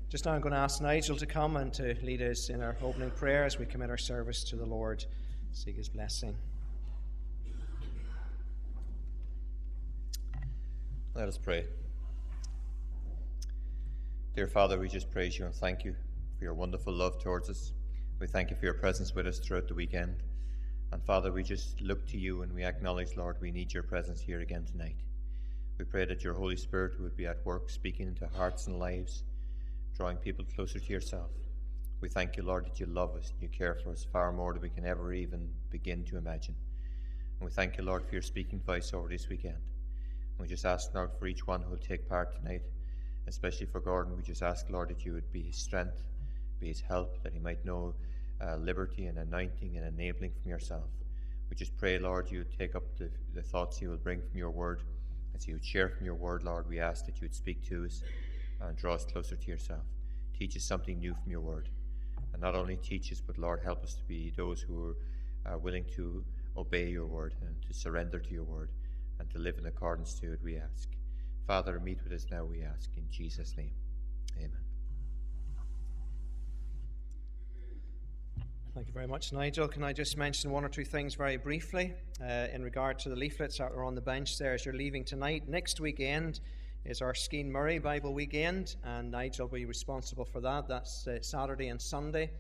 Just now I'm going to ask Nigel to come and to lead us in our opening prayer as we commit our service to the Lord. Seek his blessing. Let us pray. Dear Father, we just praise you and thank you for your wonderful love towards us. We thank you for your presence with us throughout the weekend. And Father, we just look to you and we acknowledge, Lord, we need your presence here again tonight. We pray that your Holy Spirit would be at work, speaking into hearts and lives, drawing people closer to yourself. We thank you, Lord, that you love us and you care for us far more than we can ever even begin to imagine. And we thank you, Lord, for your speaking voice over this weekend. And we just ask, Lord, for each one who will take part tonight, especially for Gordon. We just ask, Lord, that you would be his strength, be his help, that he might know liberty and anointing and enabling from yourself. We just pray, Lord, you would take up the thoughts he will bring from your word. As he would share from your word, Lord, we ask that you would speak to us and draw us closer to yourself. Teach us something new from your word. And not only teach us, but Lord, help us to be those who are willing to obey your word and to surrender to your word and to live in accordance to it, we ask. Father, meet with us now, we ask. In Jesus' name, amen. Thank you very much, Nigel. Can I just mention one or two things very briefly in regard to the leaflets that are on the bench there as you're leaving tonight? Next weekend is our Skene Murray Bible Weekend, and Nigel will be responsible for that. That's Saturday and Sunday,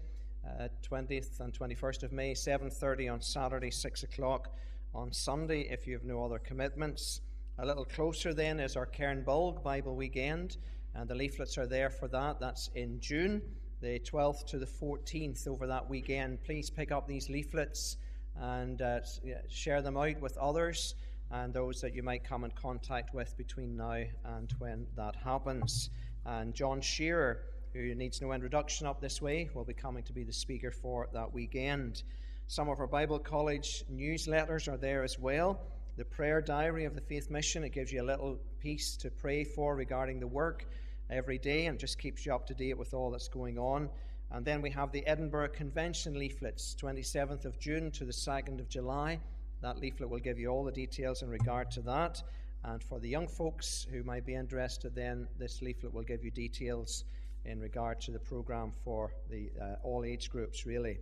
20th and 21st of May, 7:30 on Saturday, 6 o'clock on Sunday, if you have no other commitments. A little closer then is our Cairnbulg Bible Weekend, and the leaflets are there for that. That's in June, the 12th to the 14th over that weekend. Please pick up these leaflets and share them out with others and those that you might come in contact with between now and when that happens. And John Shearer, who needs no introduction up this way, will be coming to be the speaker for that weekend. Some of our Bible College newsletters are there as well. The prayer diary of the Faith Mission, it gives you a little piece to pray for regarding the work every day and just keeps you up to date with all that's going on. And then we have the Edinburgh Convention leaflets, 27th of June to the 2nd of July. That leaflet will give you all the details in regard to that. And for the young folks who might be interested, then this leaflet will give you details in regard to the program for the all age groups, really.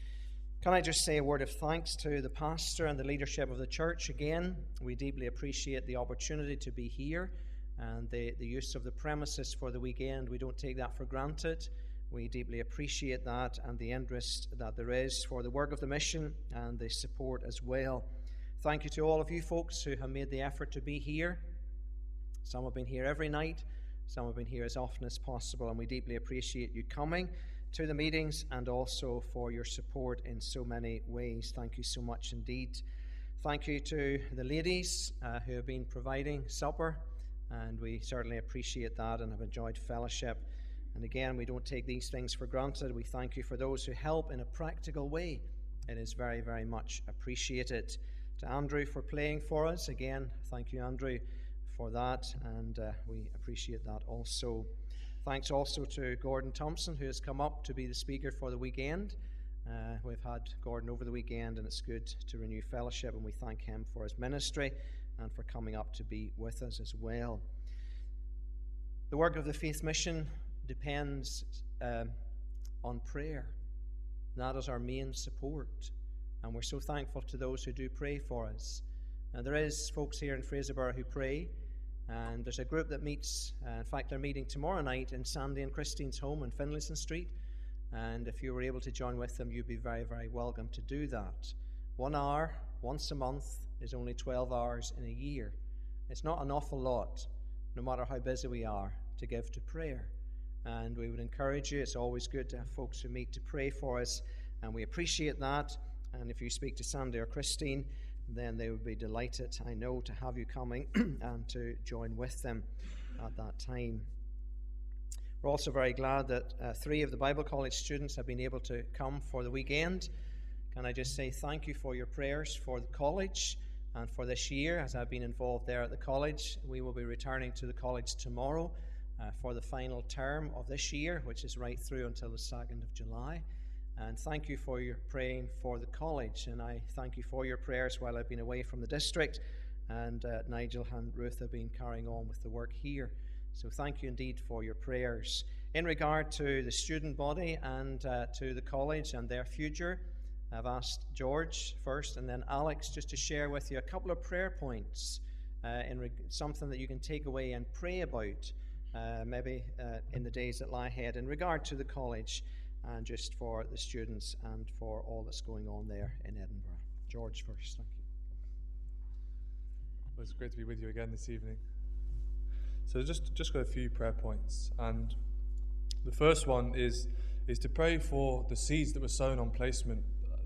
Can I just say a word of thanks to the pastor and the leadership of the church again? We deeply appreciate the opportunity to be here and the use of the premises for the weekend. We don't take that for granted. We deeply appreciate that and the interest that there is for the work of the mission and the support as well. Thank you to all of you folks who have made the effort to be here. Some have been here every night. Some have been here as often as possible, and we deeply appreciate you coming to the meetings and also for your support in so many ways. Thank you so much indeed. Thank you to the ladies who have been providing supper, and we certainly appreciate that and have enjoyed fellowship. And again, we don't take these things for granted. We thank you for those who help in a practical way. It is very, very much appreciated. To Andrew for playing for us, again, thank you, Andrew, for that, and we appreciate that also. Thanks also to Gordon Thompson, who has come up to be the speaker for the weekend. We've had Gordon over the weekend, and it's good to renew fellowship, and we thank him for his ministry and for coming up to be with us as well. The work of the Faith Mission depends on prayer. That is our main support, and we're so thankful to those who do pray for us. And there is folks here in Fraserburgh who pray, and there's a group that meets, in fact they're meeting tomorrow night in Sandy and Christine's home in Finlayson Street, and if you were able to join with them, you'd be very, very welcome to do that. 1 hour once a month is only 12 hours in a year. It's not an awful lot, no matter how busy we are, to give to prayer. And we would encourage you, it's always good to have folks who meet to pray for us, and we appreciate that. And if you speak to Sandy or Christine, then they would be delighted, I know, to have you coming and to join with them at that time. We're also very glad that 3 of the Bible College students have been able to come for the weekend. Can I just say thank you for your prayers for the college and for this year, as I've been involved there at the college. We will be returning to the college tomorrow for the final term of this year, which is right through until the 2nd of July. And thank you for your praying for the college, and I thank you for your prayers while I've been away from the district, and Nigel and Ruth have been carrying on with the work here. So thank you indeed for your prayers. In regard to the student body and to the college and their future, I've asked George first and then Alex just to share with you a couple of prayer points, something that you can take away and pray about maybe in the days that lie ahead in regard to the college and just for the students and for all that's going on there in Edinburgh. George first, thank you. Well, it's great to be with you again this evening. So just got a few prayer points, and the first one is to pray for the seeds that were sown on placement.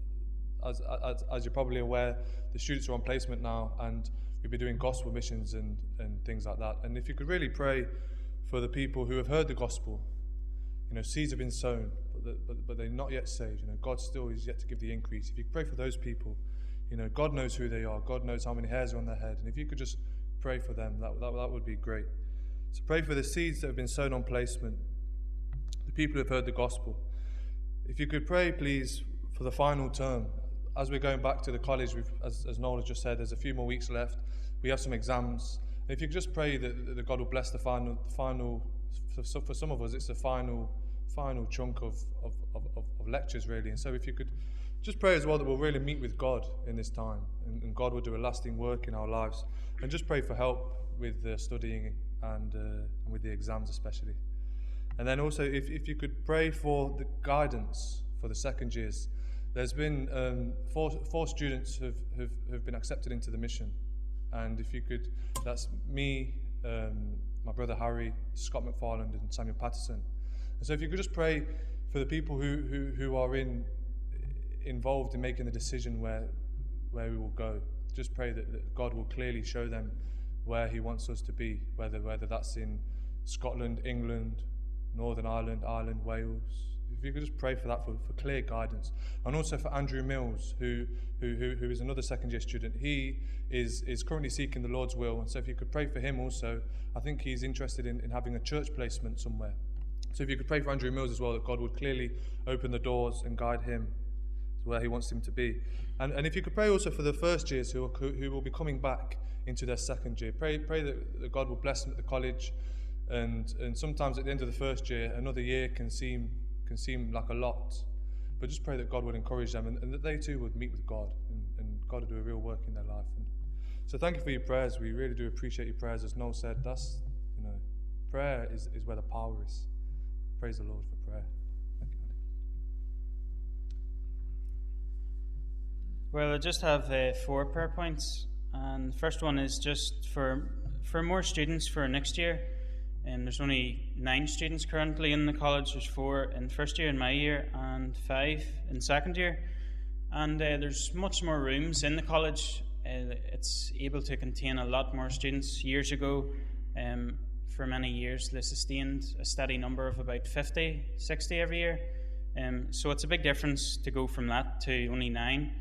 As you're probably aware, the students are on placement now, and we'll be doing gospel missions and things like that. And if you could really pray for the people who have heard the gospel, seeds have been sown, but they're not yet saved. God still is yet to give the increase. If you could pray for those people, God knows who they are. God knows how many hairs are on their head. And if you could just pray for them, that would be great. So pray for the seeds that have been sown on placement, the people who have heard the gospel. If you could pray, please, for the final term. As we're going back to the college, as Noel has just said, there's a few more weeks left. We have some exams. And if you could just pray that God will bless the final. For some of us, it's the final chunk of lectures, really. And so if you could just pray as well that we'll really meet with God in this time, and God will do a lasting work in our lives. And just pray for help with the studying and with the exams especially. And then also, if you could pray for the guidance for the second years. There's been four students who've been accepted into the mission. And if you could, that's me, my brother Harry, Scott McFarland and Samuel Patterson. And so if you could just pray for the people who are involved in making the decision where we will go. Just pray that God will clearly show them where he wants us to be, whether that's in Scotland, England, Northern Ireland, Wales. If you could just pray for that, for clear guidance. And also for Andrew Mills, who is another second year student. He is currently seeking the Lord's will, and so if you could pray for him also. I think he's interested in having a church placement somewhere. So if you could pray for Andrew Mills as well, that God would clearly open the doors and guide him to where he wants him to be. And if you could pray also for the first years who will be coming back into their second year. Pray that God will bless them at the college, and sometimes at the end of the first year, another year can seem like a lot. But just pray that God would encourage them and that they too would meet with God and God would do a real work in their life. And so thank you for your prayers. We really do appreciate your prayers. As Noel said, that's, prayer is where the power is. Praise the Lord for prayer. Thank you. Well, I just have 4 prayer points. And the first one is just for more students for next year. There's only 9 students currently in the college. There's 4 in first year in my year and 5 in second year. And there's much more rooms in the college. It's able to contain a lot more students. Years ago, for many years, they sustained a steady number of about 50, 60 every year. So it's a big difference to go from that to only 9.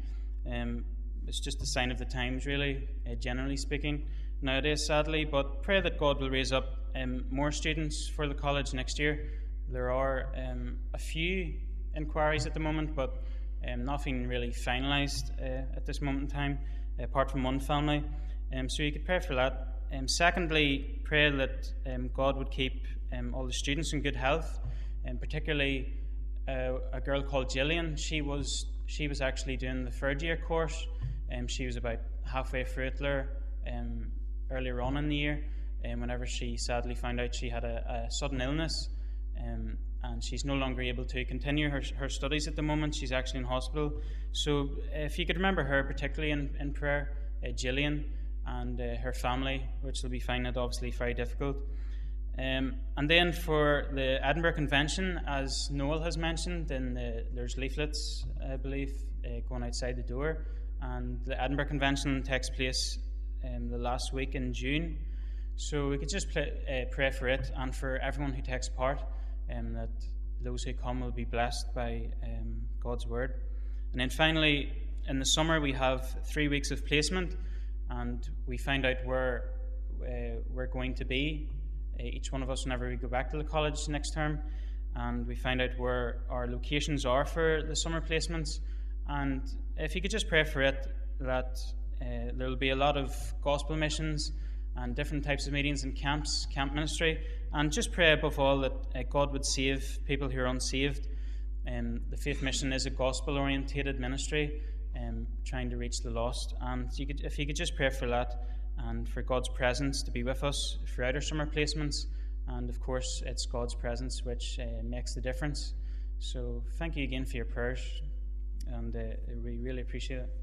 It's just a sign of the times, really, generally speaking, nowadays, sadly. But pray that God will raise up more students for the college next year. There are a few inquiries at the moment, but nothing really finalised at this moment in time, apart from one family. So you could pray for that. Secondly, pray that God would keep all the students in good health, and particularly a girl called Gillian. She was actually doing the third year course. She was about halfway through it there, earlier on in the year, whenever she sadly found out she had a sudden illness, and she's no longer able to continue her studies at the moment. She's actually in hospital. So if you could remember her particularly in prayer, Gillian and her family, which will be finding it obviously very difficult. And then for the Edinburgh Convention, as Noel has mentioned, there's leaflets, I believe, going outside the door. And the Edinburgh Convention takes place the last week in June. So we could just pray for it and for everyone who takes part, that those who come will be blessed by God's word. And then finally, in the summer, we have 3 weeks of placement, and we find out where we're going to be, each one of us, whenever we go back to the college next term. And we find out where our locations are for the summer placements. And if you could just pray for it, that there will be a lot of gospel missions and different types of meetings and camps, camp ministry. And just pray above all that God would save people who are unsaved. The Faith Mission is a gospel-orientated ministry, trying to reach the lost. And if you could just pray for that, and for God's presence to be with us throughout our summer placements. And of course, it's God's presence which makes the difference. So thank you again for your prayers, and we really appreciate it.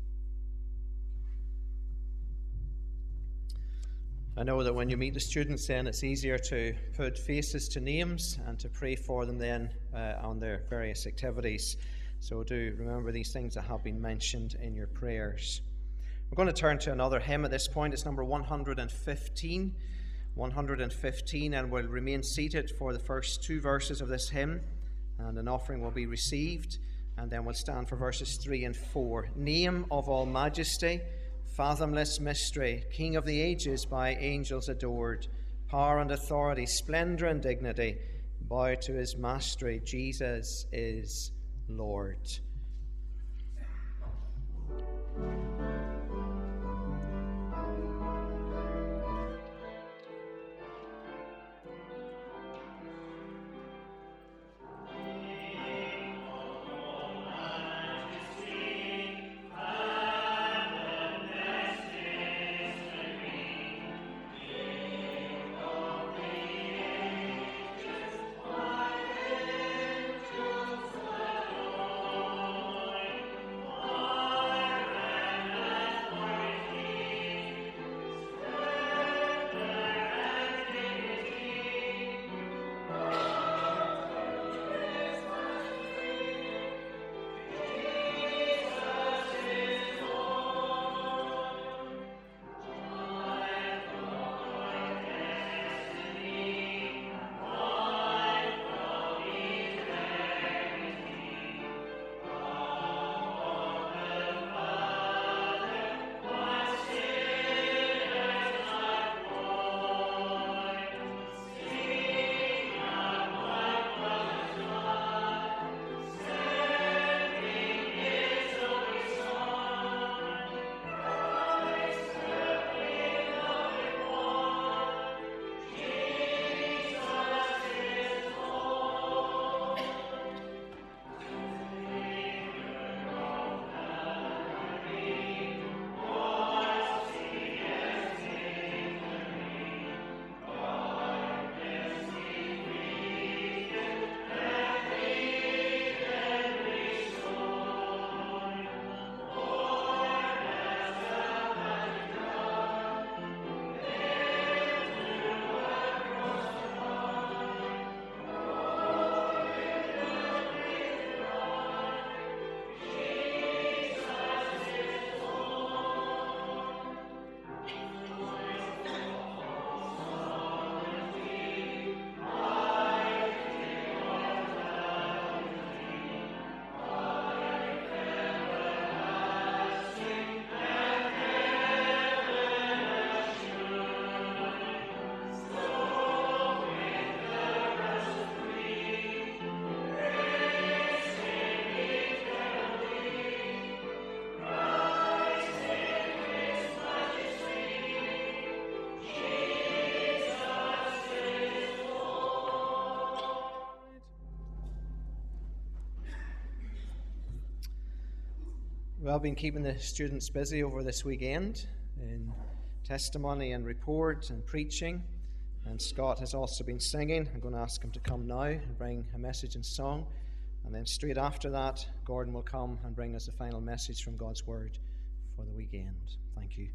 I know that when you meet the students, then it's easier to put faces to names and to pray for them then on their various activities. So do remember these things that have been mentioned in your prayers. We're going to turn to another hymn at this point. It's number 115. 115, and we'll remain seated for the first two verses of this hymn, and an offering will be received, and then we'll stand for verses 3 and 4. Name of all majesty, fathomless mystery, King of the ages, by angels adored, power and authority, splendor and dignity, bow to his mastery, Jesus is Lord. Well, I've been keeping the students busy over this weekend in testimony and report and preaching, and Scott has also been singing. I'm going to ask him to come now and bring a message and song, and then straight after that, Gordon will come and bring us the final message from God's Word for the weekend. Thank you.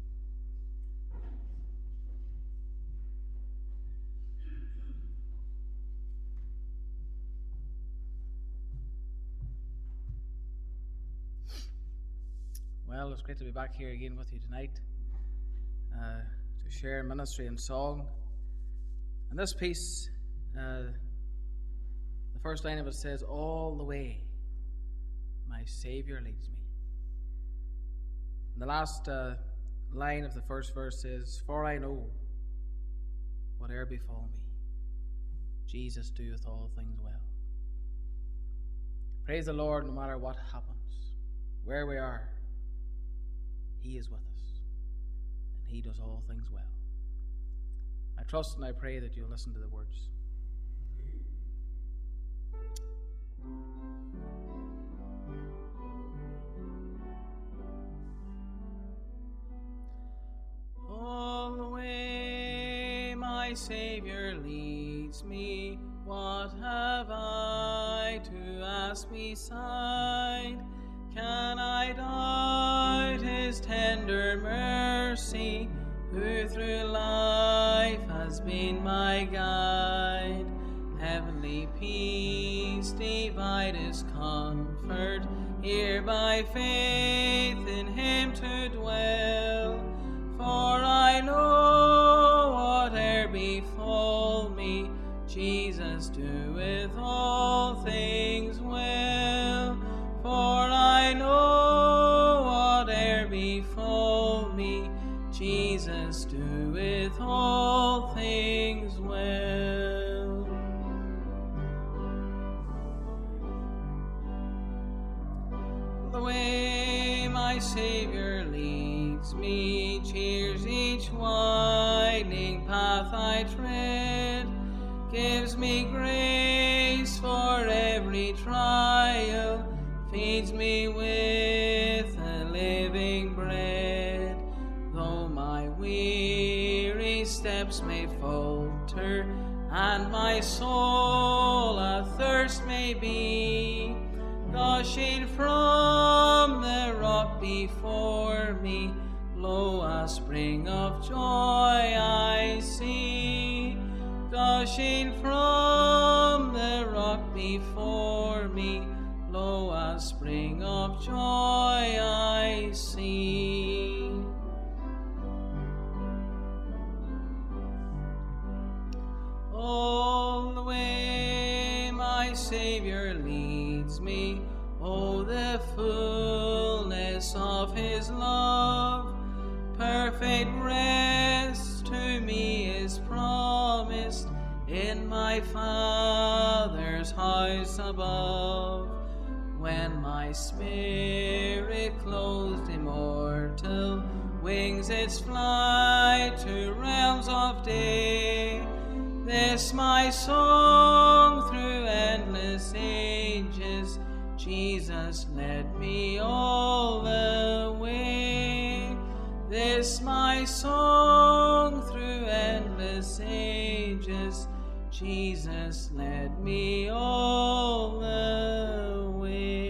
Well, it's great to be back here again with you tonight to share ministry and song. And this piece, the first line of it says, "All the way my Saviour leads me." And the last line of the first verse says, "For I know, whate'er befall me, Jesus doeth all things well." Praise the Lord, no matter what happens, where we are, He is with us, and He does all things well. I trust and I pray that you'll listen to the words. All the way my Saviour leads me, what have I to ask beside? Can I doubt His tender mercy, who through life has been my guide? Heavenly peace, dividest comfort, here by faith in Him to dwell. For I know whate'er befall me, Jesus doeth all things well. For I know whate'er befall me, Jesus doeth all things well. The way my Saviour leads me cheers each winding path I tread, gives me grace for every trial, feeds me with a living bread. Though my weary steps may falter, and my soul athirst may be, gushing from the rock before me, lo, a spring of joy I see. Gushing from the rock before me, lo, a spring of joy I see. All the way my Saviour leads me, oh, the fullness of His love, perfect rest to me is promised in my Father's house above. When my spirit clothed immortal wings its flight to realms of day, this my song through endless ages, Jesus led me all the way. This my song through endless ages, Jesus led me all the way.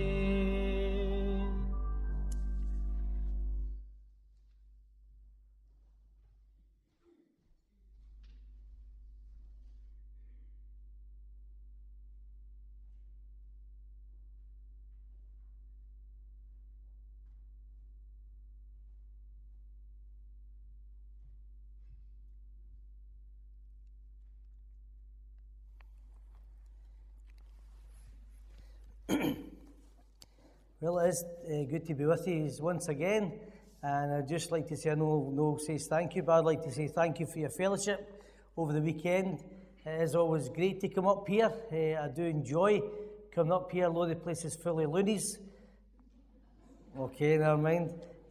Well, it is good to be with you once again, and I'd just like to say, I know Noel says thank you, but I'd like to say thank you for your fellowship over the weekend. It is always great to come up here. I do enjoy coming up here, although the place is full of loonies. Okay, never mind.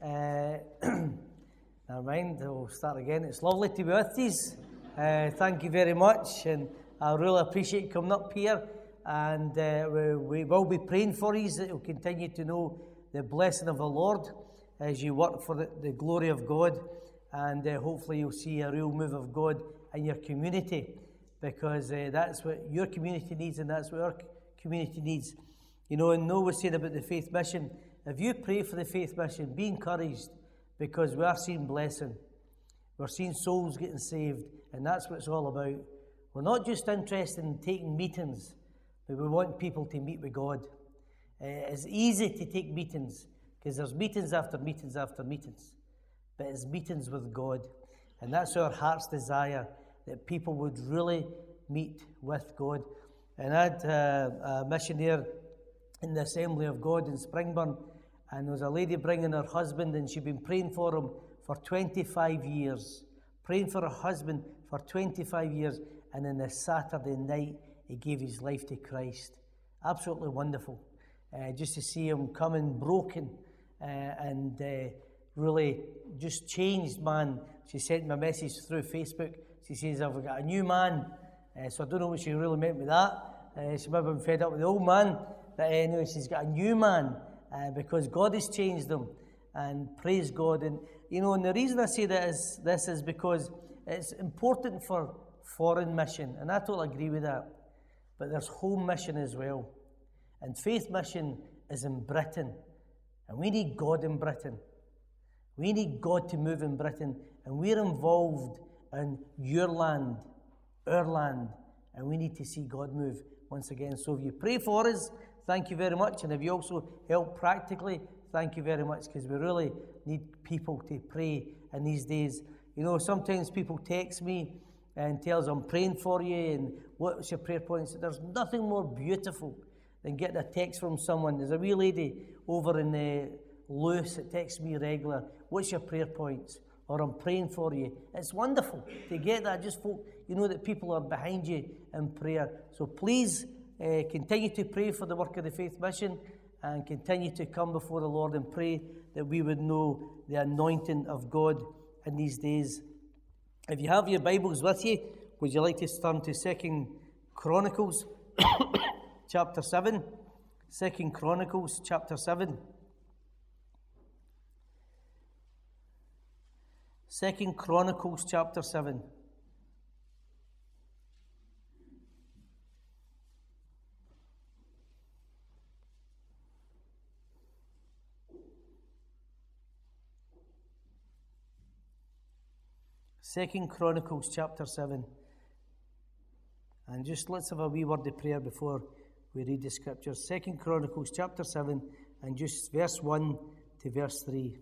Never mind, we'll start again. It's lovely to be with you. Thank you very much, and I really appreciate coming up here. And we will be praying for you that you'll continue to know the blessing of the Lord as you work for the glory of God. And hopefully you'll see a real move of God in your community, because that's what your community needs, and that's what our community needs. You know, and Noah was saying about the faith mission, if you pray for the faith mission, be encouraged, because we are seeing blessing. We're seeing souls getting saved, and that's what it's all about. We're not just interested in taking meetings, but we want people to meet with God. It's easy to take meetings, because there's meetings after meetings after meetings, but it's meetings with God. And that's our heart's desire, that people would really meet with God. And I had a mission there in the Assembly of God in Springburn, and there was a lady bringing her husband, and she'd been praying for him for 25 years. Praying for her husband for 25 years, and on a Saturday night, he gave his life to Christ. Absolutely wonderful. Just to see him coming broken and really just changed, man. She sent me a message through Facebook. She says, I've got a new man. So I don't know what she really meant with that. She might have been fed up with the old man. But anyway, she's got a new man because God has changed them. And praise God. And, and the reason I say this is because it's important for foreign mission. And I totally agree with that. But there's home mission as well. And faith mission is in Britain. And we need God in Britain. We need God to move in Britain. And we're involved in your land, our land. And we need to see God move once again. So if you pray for us, thank you very much. And if you also help practically, thank you very much, because we really need people to pray in these days. Sometimes people text me and tell us I'm praying for you and what's your prayer points. There's nothing more beautiful than getting a text from someone. There's a wee lady over in Lewis that texts me regular, what's your prayer points? Or I'm praying for you. It's wonderful to get that. Just folk, that people are behind you in prayer. So please continue to pray for the work of the Faith Mission and continue to come before the Lord and pray that we would know the anointing of God in these days. If you have your Bibles with you, would you like to turn to 2 Chronicles chapter 7? 2 Chronicles chapter 7. 2 Chronicles chapter 7. Second Chronicles chapter 7. And just let's have a wee word of prayer before we read the scriptures. 2 Chronicles chapter 7 and just verse 1 to verse 3.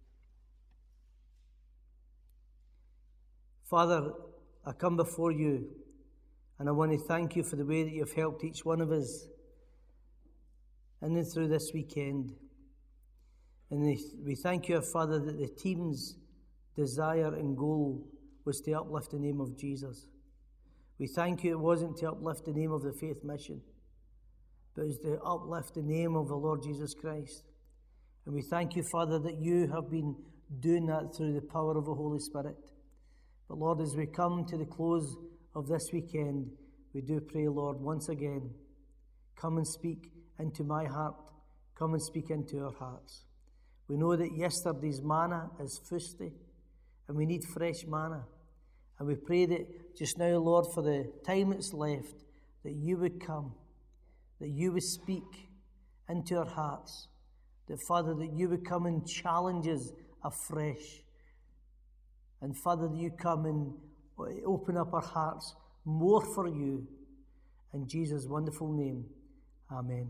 Father, I come before you and I want to thank you for the way that you've helped each one of us in and through this weekend. And we thank you, Father, that the team's desire and goal was to uplift the name of Jesus. We thank you it wasn't to uplift the name of the Faith Mission, but it was to uplift the name of the Lord Jesus Christ. And we thank you, Father, that you have been doing that through the power of the Holy Spirit. But Lord, as we come to the close of this weekend, we do pray, Lord, once again, come and speak into my heart. Come and speak into our hearts. We know that yesterday's manna is fusty, and we need fresh manna. And we pray that just now, Lord, for the time that's left, that you would come, that you would speak into our hearts, that, Father, that you would come and challenge us afresh. And, Father, that you come and open up our hearts more for you. In Jesus' wonderful name, amen.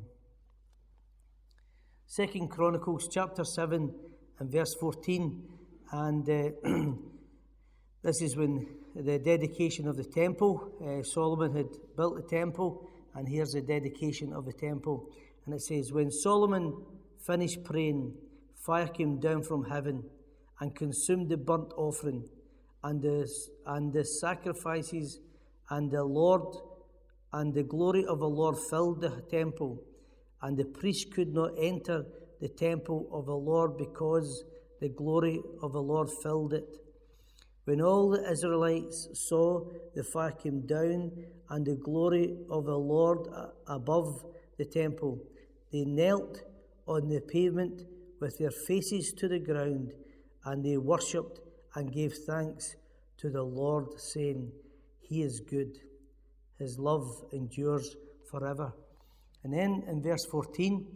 2 Chronicles chapter 7 and verse 14. And this is when the dedication of the temple. Solomon had built the temple, and here's the dedication of the temple. And it says, when Solomon finished praying, fire came down from heaven and consumed the burnt offering and the sacrifices, and the glory of the Lord filled the temple, and the priest could not enter the temple of the Lord because the glory of the Lord filled it. When all the Israelites saw the fire came down and the glory of the Lord above the temple, they knelt on the pavement with their faces to the ground, and they worshipped and gave thanks to the Lord, saying, He is good. His love endures forever. And then in verse 14,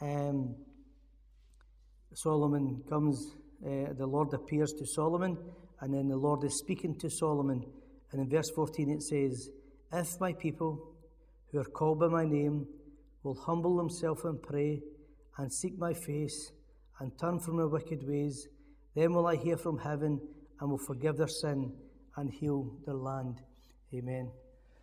Solomon comes, the Lord appears to Solomon, and then the Lord is speaking to Solomon. And in verse 14 it says, if my people who are called by my name will humble themselves and pray and seek my face and turn from their wicked ways, then will I hear from heaven and will forgive their sin and heal their land. Amen.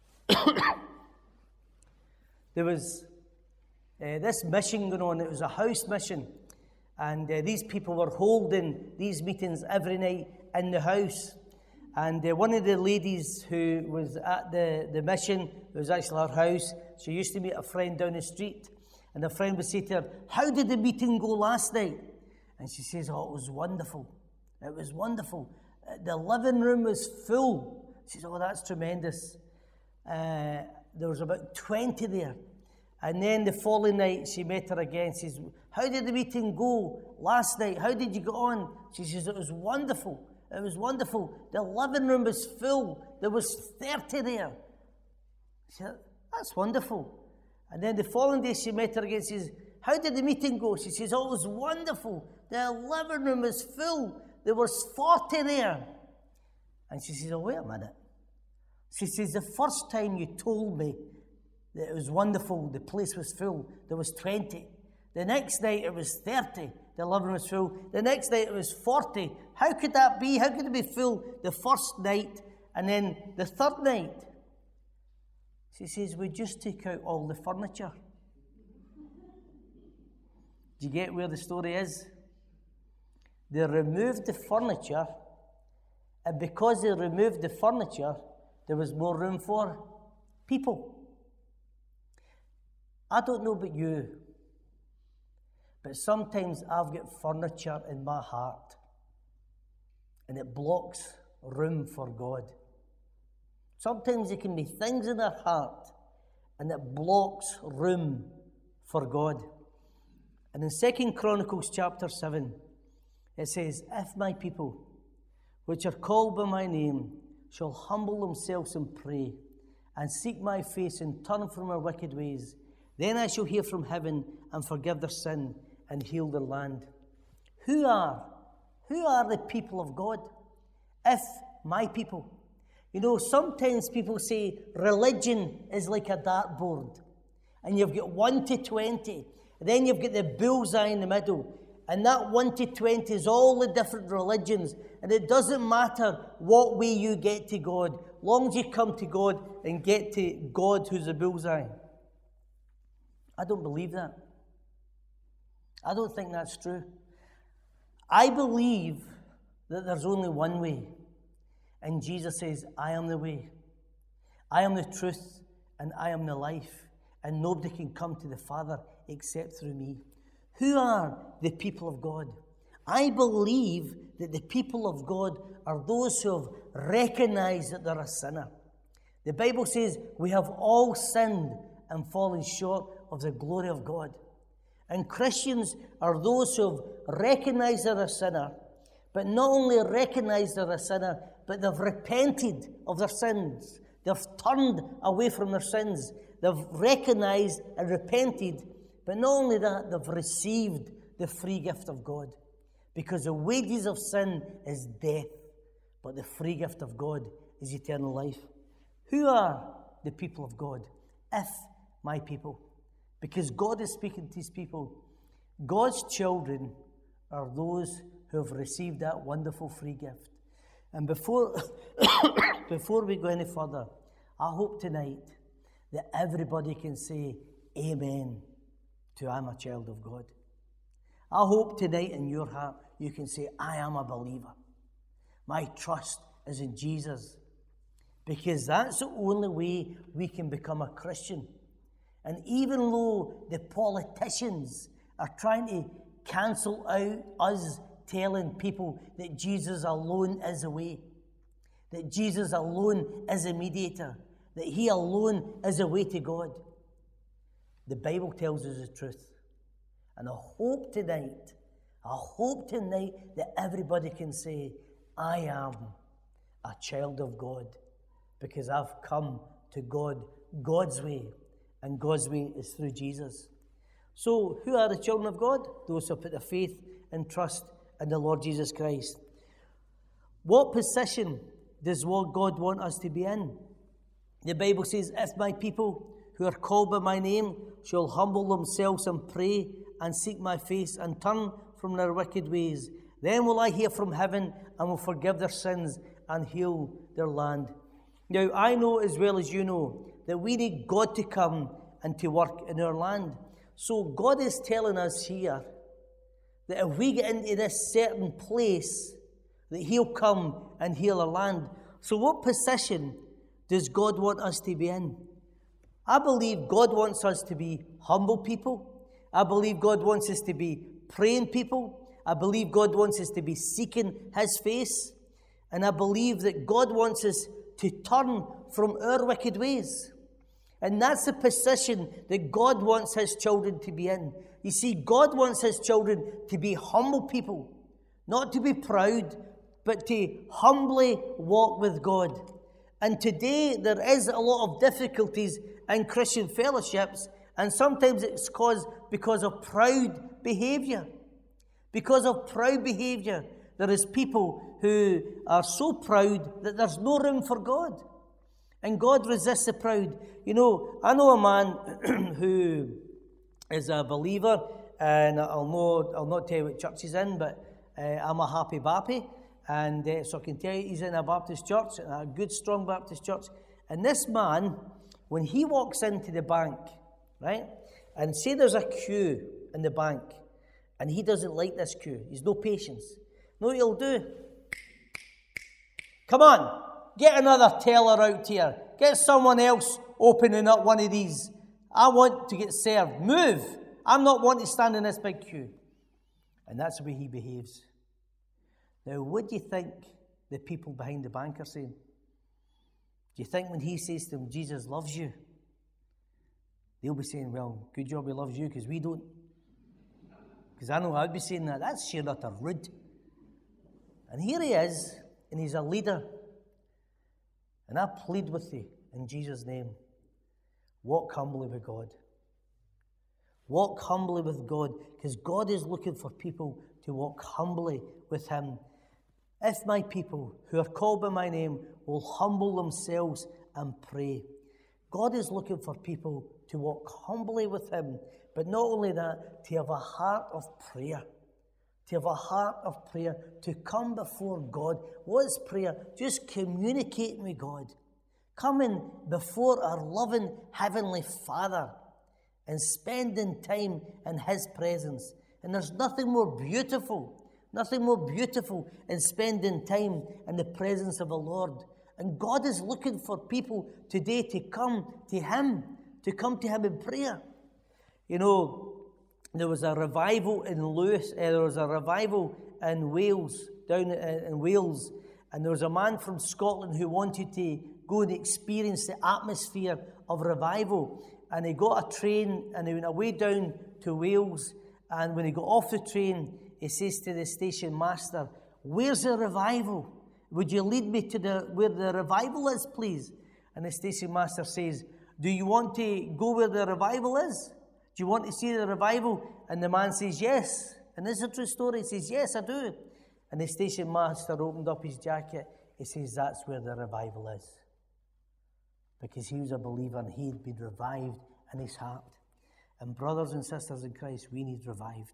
There was this mission going on. It was a house mission. And these people were holding these meetings every night in the house. And one of the ladies who was at the mission, it was actually her house, she used to meet a friend down the street. And the friend would say to her, how did the meeting go last night? And she says, oh, it was wonderful. It was wonderful. The living room was full. She says, oh, that's tremendous. There was about 20 there. And then the following night, she met her again. She says, how did the meeting go last night? How did you get on? She says, it was wonderful. It was wonderful. The living room was full. There was 30 there. She said, that's wonderful. And then the following day, she met her again. She says, how did the meeting go? She says, oh, it was wonderful. The living room was full. There was 40 there. And she says, oh, wait a minute. She says, the first time you told me that it was wonderful, the place was full, there was 20. The next night it was 30, the living room was full. The next night it was 40. How could that be? How could it be full the first night and then the third night? She says, we just took out all the furniture. Do you get where the story is? They removed the furniture, and because they removed the furniture, there was more room for people. I don't know about you, but sometimes I've got furniture in my heart, and it blocks room for God. Sometimes there can be things in our heart, and it blocks room for God. And in 2 Chronicles chapter 7, it says, if my people, which are called by my name, shall humble themselves and pray, and seek my face and turn from their wicked ways, then I shall hear from heaven and forgive their sin and heal their land. Who are the people of God? If my people. You know, sometimes people say religion is like a dartboard, and you've got 1 to 20, and then you've got the bullseye in the middle, and that 1 to 20 is all the different religions, and it doesn't matter what way you get to God, long as you come to God and get to God who's the bullseye. I don't believe that. I don't think that's true. I believe that there's only one way. And Jesus says, I am the way. I am the truth, and I am the life. And nobody can come to the Father except through me. Who are the people of God? I believe that the people of God are those who have recognized that they're a sinner. The Bible says we have all sinned and fallen short of the glory of God. And Christians are those who have recognized they're a sinner, but not only recognized they're a sinner, but they've repented of their sins. They've turned away from their sins. They've recognized and repented, but not only that, they've received the free gift of God. Because the wages of sin is death, but the free gift of God is eternal life. Who are the people of God? If my people. Because God is speaking to his people. God's children are those who have received that wonderful free gift. And before we go any further, I hope tonight that everybody can say amen to I'm a child of God. I hope tonight in your heart you can say, I am a believer. My trust is in Jesus. Because that's the only way we can become a Christian. And even though the politicians are trying to cancel out us telling people that Jesus alone is the way, that Jesus alone is a mediator, that he alone is a way to God, the Bible tells us the truth. And I hope tonight that everybody can say, I am a child of God, because I've come to God, God's way, and God's way is through Jesus. So, who are the children of God? Those who put their faith and trust in the Lord Jesus Christ. What position does God want us to be in? The Bible says, if my people who are called by my name shall humble themselves and pray and seek my face and turn from their wicked ways, then will I hear from heaven and will forgive their sins and heal their land. Now, I know as well as you know that we need God to come and to work in our land. So God is telling us here that if we get into this certain place, that he'll come and heal our land. So what position does God want us to be in? I believe God wants us to be humble people. I believe God wants us to be praying people. I believe God wants us to be seeking His face. And I believe that God wants us to turn from our wicked ways. And that's the position that God wants His children to be in. You see, God wants His children to be humble people, not to be proud, but to humbly walk with God. And today there is a lot of difficulties in Christian fellowships, and sometimes it's caused because of proud behaviour. Because of proud behaviour, there is people who are so proud that there's no room for God. And God resists the proud. You know, I know a man who is a believer, and I'll not tell you what church he's in, but I'm a happy bappy, and so I can tell you he's in a Baptist church, a good, strong Baptist church. And this man, when he walks into the bank, right, and say there's a queue in the bank, and he doesn't like this queue, he's no patience. Know what he'll do? Come on, get another teller out here. Get someone else opening up one of these. I want to get served. Move. I'm not wanting to stand in this big queue. And that's the way he behaves. Now, what do you think the people behind the bank are saying? Do you think when he says to them, Jesus loves you, they'll be saying, well, good job he loves you because we don't? Because I know I'd be saying that. That's sheer utter rude. And here he is, and he's a leader. And I plead with you, in Jesus' name, walk humbly with God. Walk humbly with God, because God is looking for people to walk humbly with Him. If my people, who are called by my name, will humble themselves and pray. God is looking for people to walk humbly with Him, but not only that, to have a heart of prayer. To have a heart of prayer, to come before God. What is prayer? Just communicating with God. Coming before our loving Heavenly Father and spending time in His presence. And there's nothing more beautiful in spending time in the presence of the Lord. And God is looking for people today to come to Him in prayer. You know, there was a revival in Wales, down in Wales, and there was a man from Scotland who wanted to go and experience the atmosphere of revival. And he got a train and he went away down to Wales. And when he got off the train, he says to the station master, "Where's the revival? Would you lead me to where the revival is, please?" And the station master says, "Do you want to go where the revival is? Do you want to see the revival?" And the man says, "Yes." And this is a true story. He says, "Yes, I do." And the station master opened up his jacket. He says, "That's where the revival is." Because he was a believer and he had been revived in his heart. And brothers and sisters in Christ, we need revived.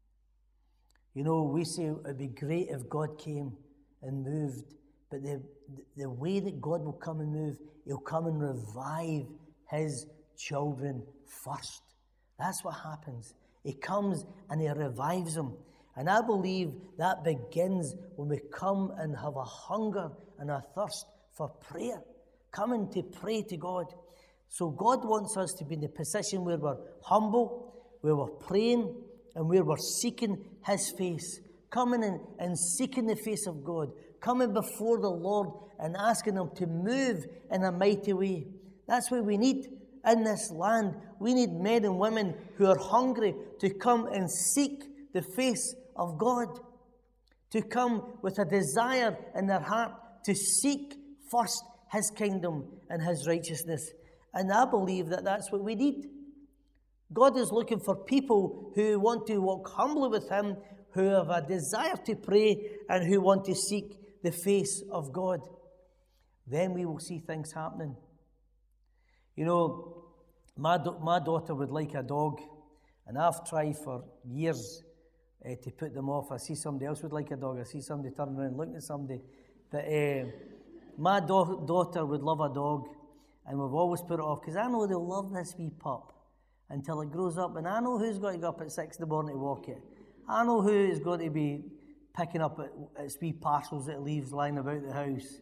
You know, we say it would be great if God came and moved. But the way that God will come and move, He'll come and revive His children first. That's what happens. He comes and He revives them. And I believe that begins when we come and have a hunger and a thirst for prayer. Coming to pray to God. So God wants us to be in the position where we're humble, where we're praying, and where we're seeking His face. Coming and seeking the face of God. Coming before the Lord and asking Him to move in a mighty way. That's what we need in this land. We need men and women who are hungry to come and seek the face of God. To come with a desire in their heart to seek first His kingdom and His righteousness. And I believe that that's what we need. God is looking for people who want to walk humbly with Him, who have a desire to pray, and who want to seek the face of God. Then we will see things happening. You know, my daughter would like a dog, and I've tried for years to put them off. I see somebody else would like a dog. I see somebody turning around looking at somebody. But my daughter would love a dog, and we've always put it off, because I know they'll love this wee pup until it grows up, and I know who's got to go up at 6 in the morning to walk it. I know who is going to be picking up its wee parcels that it leaves lying about the house.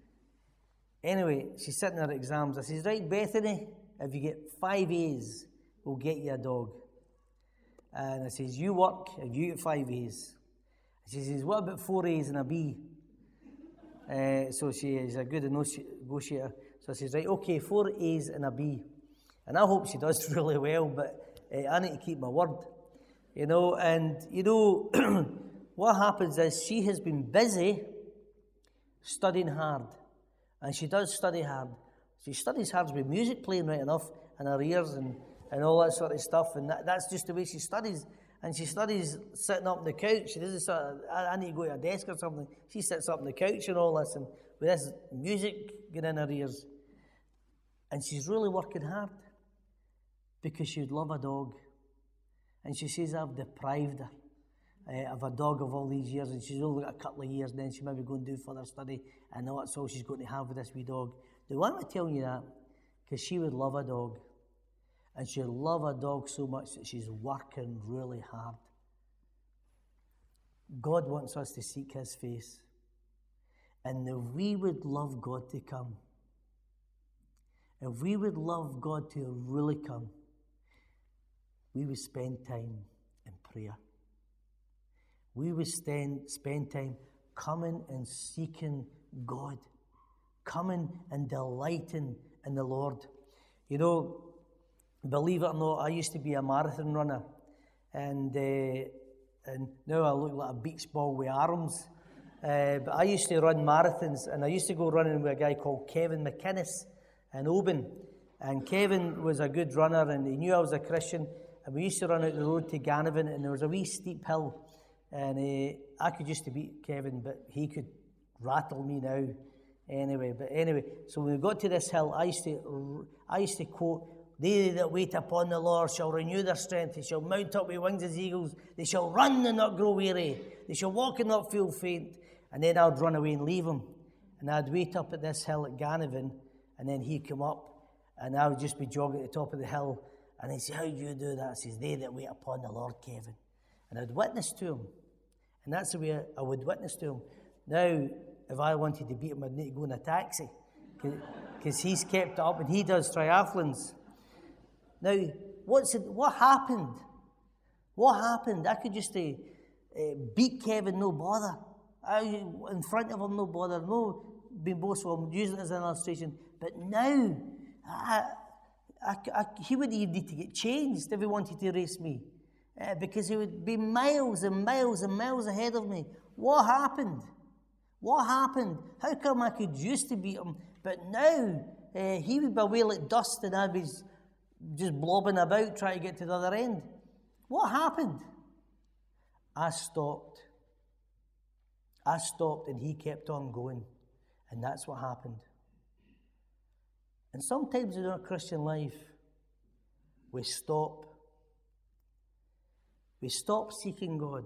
Anyway, she's sitting there at exams. I says, "Right, Bethany, if you get 5 A's, we'll get you a dog." And I says, "You work, if you get 5 A's." She says, what about 4 A's and a B? So she is a good negotiator. So I says, right, okay, 4 A's and a B. And I hope she does really well, but I need to keep my word. What happens is she has been busy studying hard. And she does study hard. She studies hard with music playing right enough in her ears and all that sort of stuff. And that's just the way she studies. And she studies sitting up on the couch. She doesn't I need to go to a desk or something. She sits up on the couch and all this, and with this music getting in her ears. And she's really working hard because she'd love a dog. And she says, I've deprived her of a dog of all these years, and she's only got a couple of years, and then she maybe go and do further study, and that's all she's going to have with this wee dog. Now, why am I telling you that? Because she would love a dog. And she'd love a dog so much that she's working really hard. God wants us to seek His face. And if we would love God to come, if we would love God to really come, we would spend time in prayer. We would spend time coming and seeking God, coming and delighting in the Lord. Believe it or not, I used to be a marathon runner, and now I look like a beach ball with arms. But I used to run marathons, and I used to go running with a guy called Kevin McInnes in Oban. And Kevin was a good runner, and he knew I was a Christian. And we used to run out the road to Ganavan, and there was a wee steep hill. And I could used to beat Kevin, but he could rattle me now. Anyway, so when we got to this hill, I used to quote, "They that wait upon the Lord shall renew their strength. They shall mount up with wings as eagles. They shall run and not grow weary. They shall walk and not feel faint." And then I'd run away and leave him. And I'd wait up at this hill at Ganavan, and then he'd come up, and I would just be jogging at the top of the hill. And he'd say, "How do you do that?" I says, "They that wait upon the Lord, Kevin." And I'd witness to him. And that's the way I would witness to him. Now, if I wanted to beat him, I'd need to go in a taxi, because he's kept it up and he does triathlons. Now, what happened? What happened? I could just beat Kevin, no bother. In front of him, no bother. No being boastful. I'm using it as an illustration. But now, he wouldn't even need to get changed if he wanted to race me. Because he would be miles and miles and miles ahead of me. What happened? What happened? How come I could used to beat him, but now he would be away like dust and I'd be just blobbing about trying to get to the other end? What happened? I stopped and he kept on going. And that's what happened. And sometimes in our Christian life, we stop. We stop seeking God.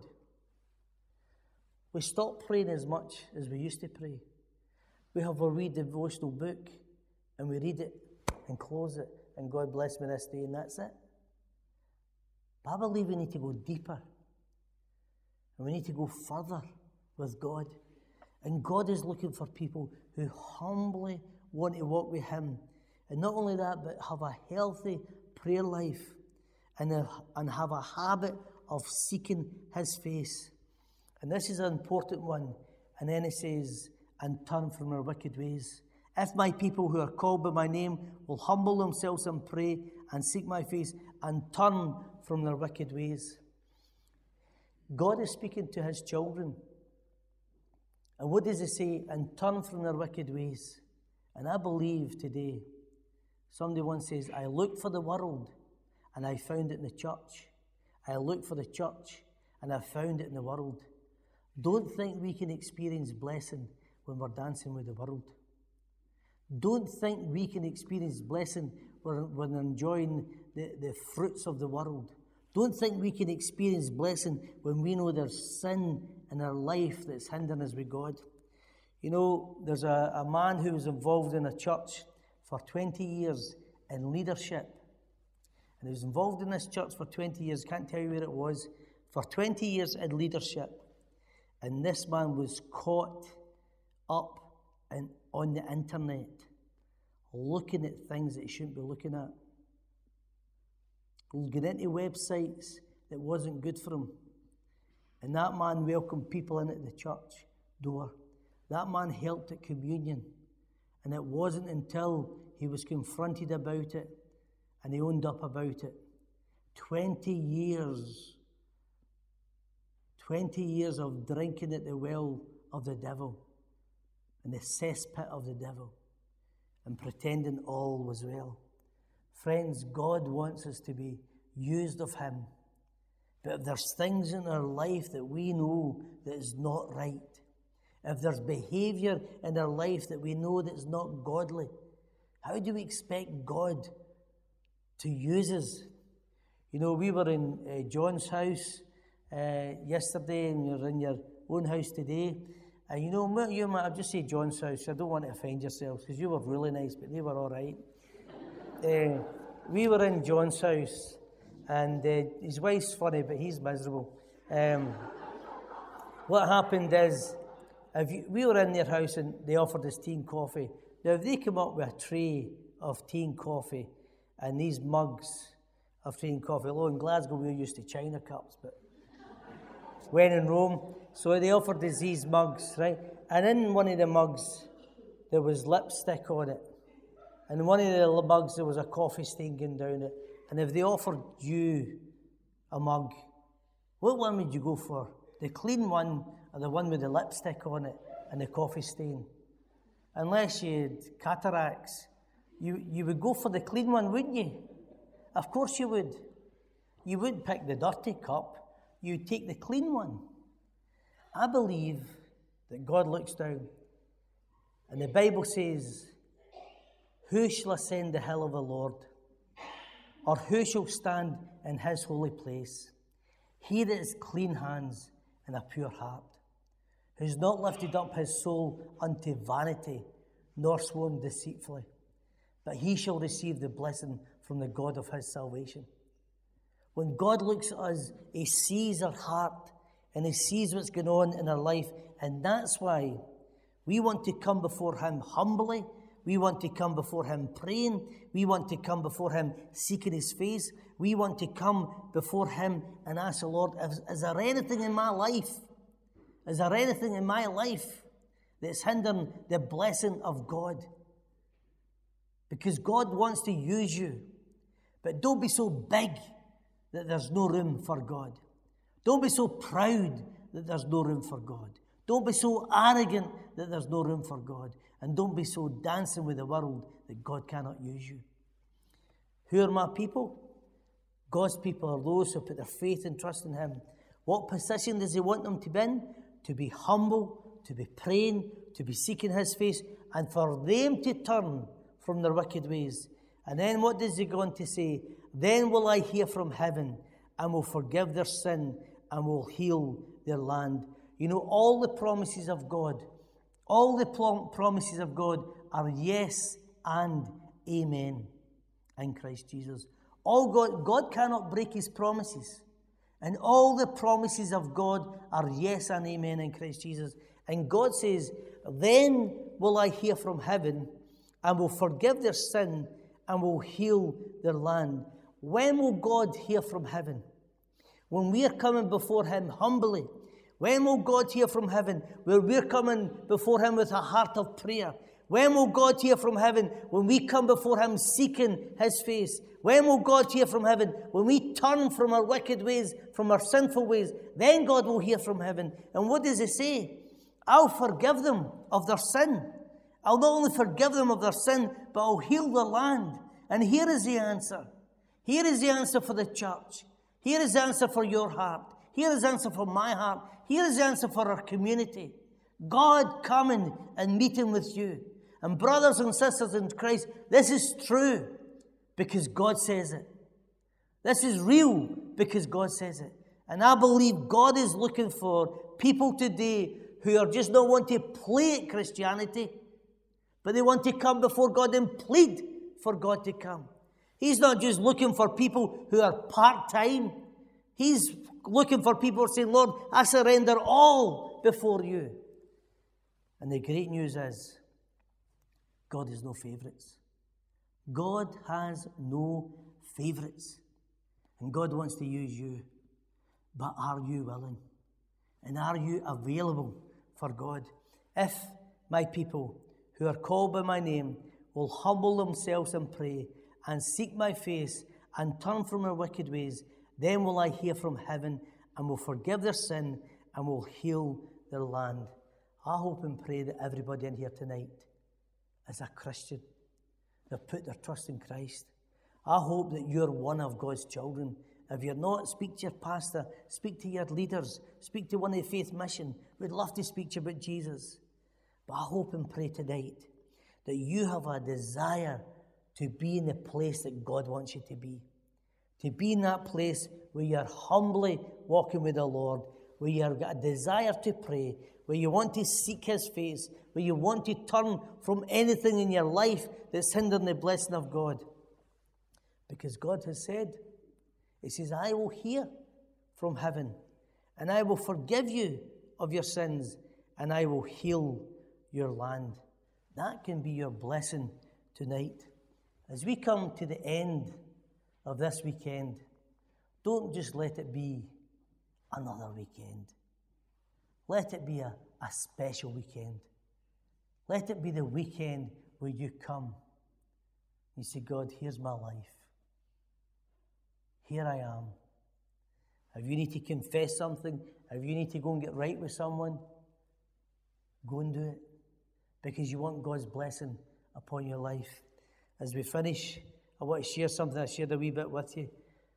We stop praying as much as we used to pray. We have a wee devotional book, and we read it and close it, and God bless me this day, and that's it. But I believe we need to go deeper, and we need to go further with God. And God is looking for people who humbly want to walk with Him. And not only that, but have a healthy prayer life and have a habit of seeking His face. And this is an important one. And then it says, "And turn from their wicked ways. If my people who are called by my name will humble themselves and pray and seek my face and turn from their wicked ways." God is speaking to His children. And what does He say? And turn from their wicked ways. And I believe today, somebody once says, "I looked for the world and I found it in the church. I looked for the church and I found it in the world." Don't think we can experience blessing when we're dancing with the world. Don't think we can experience blessing when we're enjoying the fruits of the world. Don't think we can experience blessing when we know there's sin in our life that's hindering us with God. There's a man who was involved in a church for 20 years in leadership. And he was involved in this church for 20 years. Can't tell you where it was. For 20 years in leadership. And this man was caught up on the internet, looking at things that he shouldn't be looking at. Getting into websites that wasn't good for him. And that man welcomed people in at the church door. That man helped at communion. And it wasn't until he was confronted about it and he owned up about it. 20 years of drinking at the well of the devil, in the cesspit of the devil, and pretending all was well. Friends, God wants us to be used of him. But if there's things in our life that we know that is not right, if there's behavior in our life that we know that is not godly, how do we expect God to use us? You know, we were in John's house yesterday, and you're in your own house today. And you know, you might have just said John's house. I don't want to offend yourselves, because you were really nice, but they were all right. We were in John's house, and his wife's funny, but he's miserable. What happened is, we were in their house, and they offered us tea and coffee. Now, if they come up with a tray of tea and coffee, and these mugs of tea and coffee, although in Glasgow we were used to China cups, but when in Rome, so they offered us these mugs, right? And in one of the mugs, there was lipstick on it. And in one of the mugs, there was a coffee stain going down it. And if they offered you a mug, what one would you go for? The clean one or the one with the lipstick on it and the coffee stain? Unless you had cataracts, you would go for the clean one, wouldn't you? Of course you would. You wouldn't pick the dirty cup. You'd take the clean one. I believe that God looks down, and the Bible says, "Who shall ascend the hill of the Lord? Or who shall stand in his holy place? He that is clean hands and a pure heart, who's not lifted up his soul unto vanity, nor sworn deceitfully, but he shall receive the blessing from the God of his salvation." When God looks at us, he sees our heart, and he sees what's going on in our life. And that's why we want to come before him humbly. We want to come before him praying. We want to come before him seeking his face. We want to come before him and ask the Lord, is there anything in my life? Is there anything in my life that's hindering the blessing of God? Because God wants to use you. But don't be so big that there's no room for God. Don't be so proud that there's no room for God. Don't be so arrogant that there's no room for God. And don't be so dancing with the world that God cannot use you. Who are my people? God's people are those who put their faith and trust in him. What position does he want them to be in? To be humble, to be praying, to be seeking his face, and for them to turn from their wicked ways. And then what does he go on to say? Then will I hear from heaven, and will forgive their sin, and will heal their land. You know, all the promises of God, promises of God are yes and amen in Christ Jesus. God cannot break his promises. And all the promises of God are yes and amen in Christ Jesus. And God says, then will I hear from heaven, and will forgive their sin, and will heal their land. When will God hear from heaven? When we are coming before him humbly. When will God hear from heaven? When we're coming before him with a heart of prayer. When will God hear from heaven? When we come before him seeking his face. When will God hear from heaven? When we turn from our wicked ways, from our sinful ways. Then God will hear from heaven. And what does he say? I'll forgive them of their sin. I'll not only forgive them of their sin, but I'll heal their land. And here is the answer. Here is the answer for the church. Here is the answer for your heart. Here is the answer for my heart. Here is the answer for our community. God coming and meeting with you. And brothers and sisters in Christ, this is true because God says it. This is real because God says it. And I believe God is looking for people today who are just not want to play at Christianity, but they want to come before God and plead for God to come. He's not just looking for people who are part-time. He's looking for people who say, Lord, I surrender all before you. And the great news is, God has no favorites. God has no favorites. And God wants to use you. But are you willing? And are you available for God? If my people who are called by my name will humble themselves and pray and seek my face and turn from their wicked ways, then will I hear from heaven and will forgive their sin and will heal their land. I hope and pray that everybody in here tonight is a Christian. They've put their trust in Christ. I hope that you're one of God's children. If you're not, speak to your pastor, speak to your leaders, speak to one of the faith mission. We'd love to speak to you about Jesus. But I hope and pray tonight that you have a desire to be in the place that God wants you to be. To be in that place where you're humbly walking with the Lord, where you've got a desire to pray, where you want to seek His face, where you want to turn from anything in your life that's hindering the blessing of God. Because God has said, He says, I will hear from heaven, and I will forgive you of your sins, and I will heal your land. That can be your blessing tonight. As we come to the end of this weekend, don't just let it be another weekend. Let it be a special weekend. Let it be the weekend where you come. You say, God, here's my life. Here I am. If you need to confess something, if you need to go and get right with someone, go and do it. Because you want God's blessing upon your life. As we finish, I want to share something I shared a wee bit with you.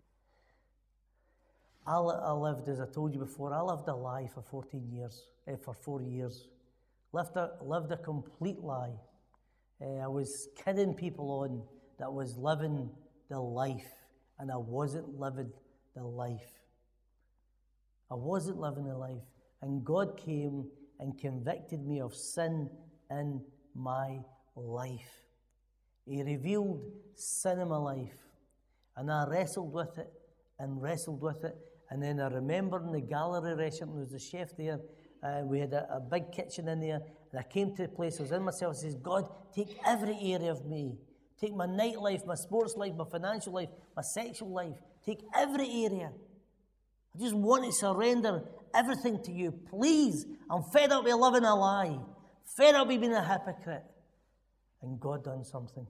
I lived, as I told you before, I lived a lie for 4 years. Lived a complete lie. I was kidding people on that I was living the life, and I wasn't living the life. I wasn't living the life. And God came and convicted me of sin in my life. He revealed sin in my life. And I wrestled with it. And then I remember in the gallery restaurant, there was a chef there. We had a big kitchen in there. And I came to the place, I was in myself, I says, God, take every area of me. Take my nightlife, my sports life, my financial life, my sexual life. Take every area. I just want to surrender everything to you. Please, I'm fed up with living a lie. Fed up with being a hypocrite. And God done something.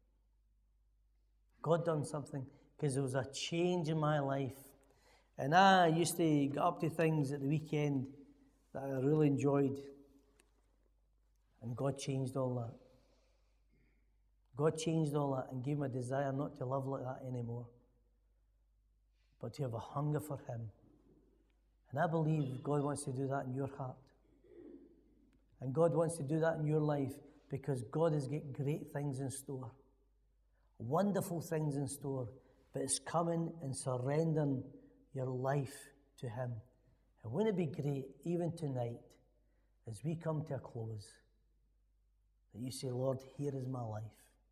God done something because there was a change in my life. And I used to get up to things at the weekend that I really enjoyed. And God changed all that. God changed all that and gave me a desire not to live like that anymore, but to have a hunger for Him. And I believe God wants to do that in your heart. And God wants to do that in your life because God has got great things in store. Wonderful things in store. But it's coming and surrendering your life to Him. And wouldn't it be great, even tonight, as we come to a close, that you say, Lord, here is my life.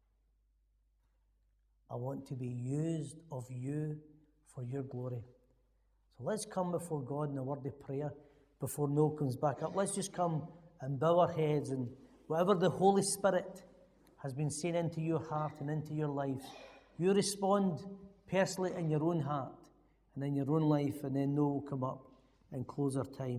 I want to be used of you for your glory. So let's come before God in a word of prayer before Noel comes back up. Let's just come and bow our heads, and whatever the Holy Spirit has been saying into your heart and into your life, you respond personally in your own heart and in your own life, and then Noel will come up and close our time.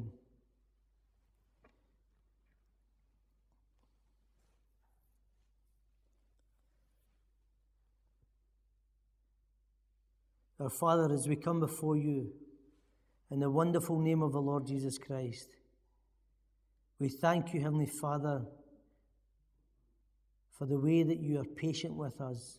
Our Father, as we come before you in the wonderful name of the Lord Jesus Christ, we thank you, Heavenly Father, for the way that you are patient with us,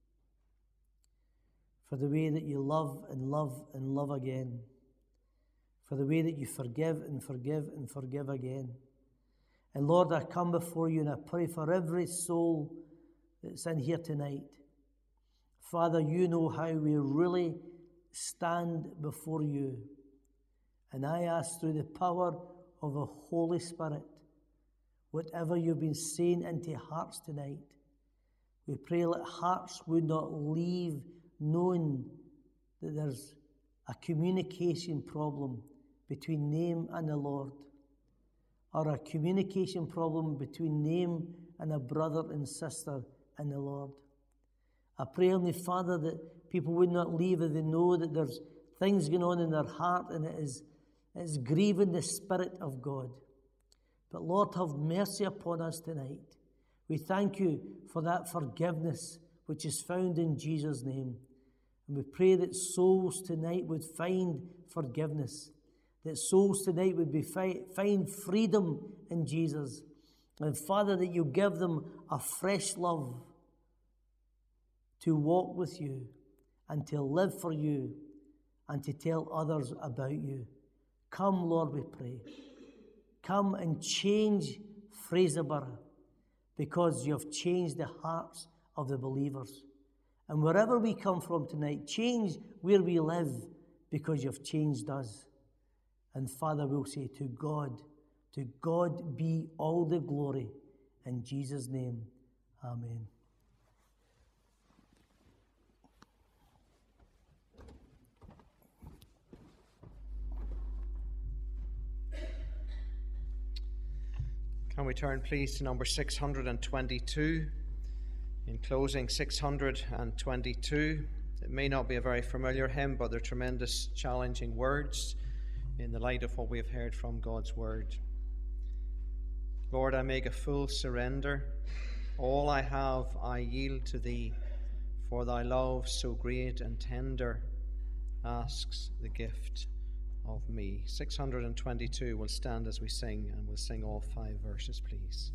for the way that you love and love and love again, for the way that you forgive and forgive and forgive again. And Lord, I come before you and I pray for every soul that's in here tonight. Father, you know how we really stand before you. And I ask through the power of the Holy Spirit, whatever you've been saying into hearts tonight, we pray that hearts would not leave knowing that there's a communication problem between them and the Lord, or a communication problem between them and a brother and sister in the Lord. I pray, Heavenly Father, that people would not leave if they know that there's things going on in their heart and it It's grieving the Spirit of God. But Lord, have mercy upon us tonight. We thank you for that forgiveness which is found in Jesus' name. And we pray that souls tonight would find forgiveness, that souls tonight would find freedom in Jesus. And Father, that you give them a fresh love to walk with you and to live for you and to tell others about you. Come, Lord, we pray. Come and change Fraserburgh, because you have changed the hearts of the believers. And wherever we come from tonight, change where we live, because you've changed us. And Father, we'll say, to God be all the glory. In Jesus' name, amen. Can we turn, please, to number 622? In closing, 622. It may not be a very familiar hymn, but they're tremendous, challenging words in the light of what we have heard from God's Word. Lord, I make a full surrender. All I have I yield to Thee, for Thy love so great and tender asks the gift of me. 622 will stand as we sing, and we'll sing all 5 verses, please.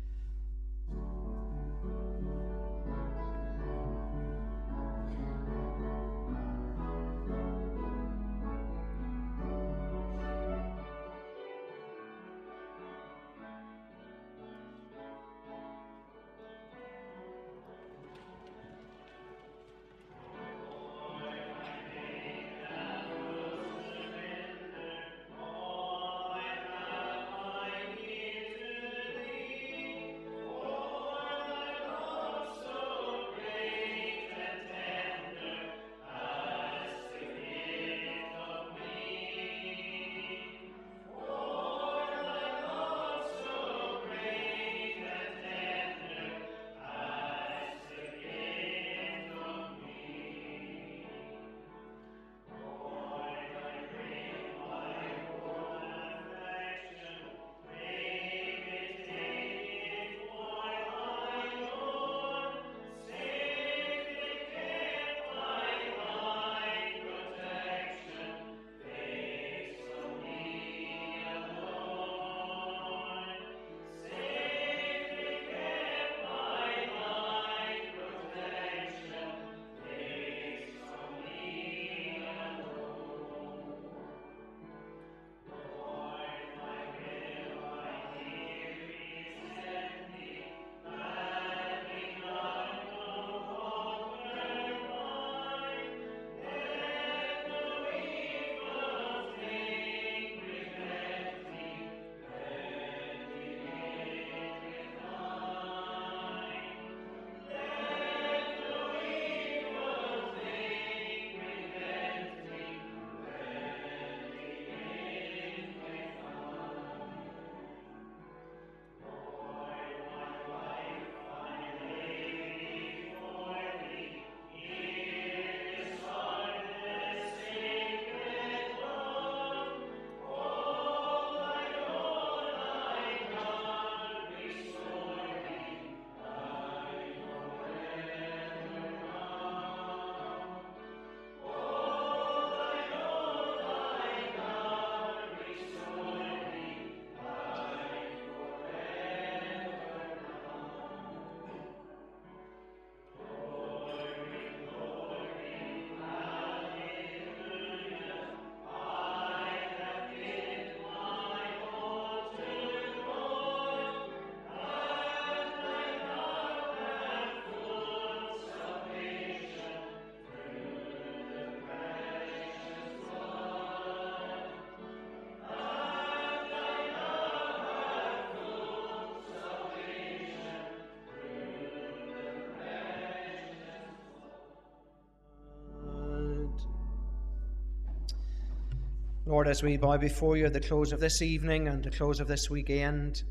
Lord, as we bow before you at the close of this evening and the close of this weekend,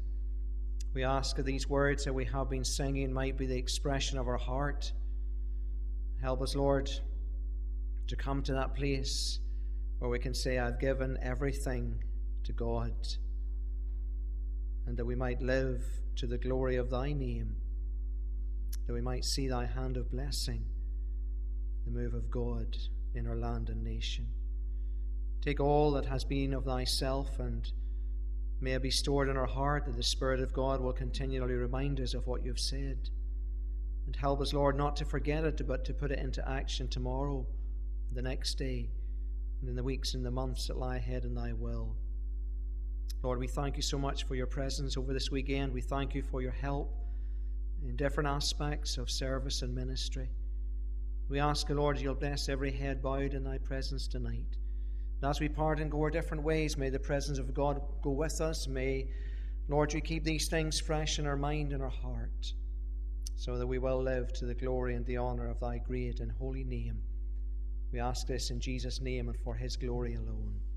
we ask that these words that we have been singing might be the expression of our heart. Help us, Lord, to come to that place where we can say, I've given everything to God, and that we might live to the glory of thy name, that we might see thy hand of blessing, the move of God in our land and nation. Take all that has been of thyself, and may it be stored in our heart, that the Spirit of God will continually remind us of what you've said. And help us, Lord, not to forget it, but to put it into action tomorrow, the next day, and in the weeks and the months that lie ahead in thy will. Lord, we thank you so much for your presence over this weekend. We thank you for your help in different aspects of service and ministry. We ask, Lord, you'll bless every head bowed in thy presence tonight. And as we part and go our different ways, may the presence of God go with us. May, Lord, you keep these things fresh in our mind and our heart, so that we will live to the glory and the honor of thy great and holy name. We ask this in Jesus' name and for his glory alone.